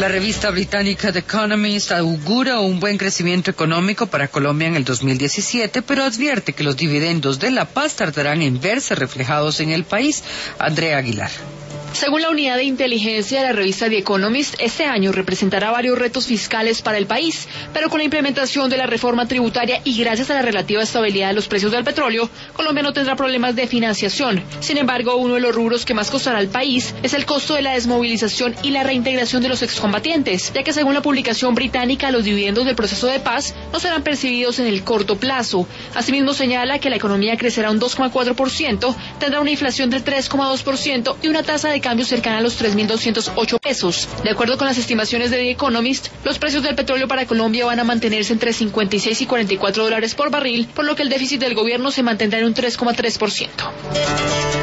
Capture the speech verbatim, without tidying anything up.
La revista británica The Economist augura un buen crecimiento económico para Colombia en el dos mil diecisiete, pero advierte que los dividendos de La Paz tardarán en verse reflejados en el país. Andrea Aguilar. Según la unidad de inteligencia de la revista The Economist, este año representará varios retos fiscales para el país, pero con la implementación de la reforma tributaria y gracias a la relativa estabilidad de los precios del petróleo, Colombia no tendrá problemas de financiación. Sin embargo, uno de los rubros que más costará al país es el costo de la desmovilización y la reintegración de los excombatientes, ya que según la publicación británica, los dividendos del proceso de paz no serán percibidos en el corto plazo. Asimismo, señala que la economía crecerá un dos coma cuatro por ciento, tendrá una inflación del tres coma dos por ciento y una tasa de cambio cercana a los tres mil doscientos ocho pesos. De acuerdo con las estimaciones de The Economist, los precios del petróleo para Colombia van a mantenerse entre cincuenta y seis y cuarenta y cuatro dólares por barril, por lo que el déficit del gobierno se mantendrá en un tres coma tres por ciento.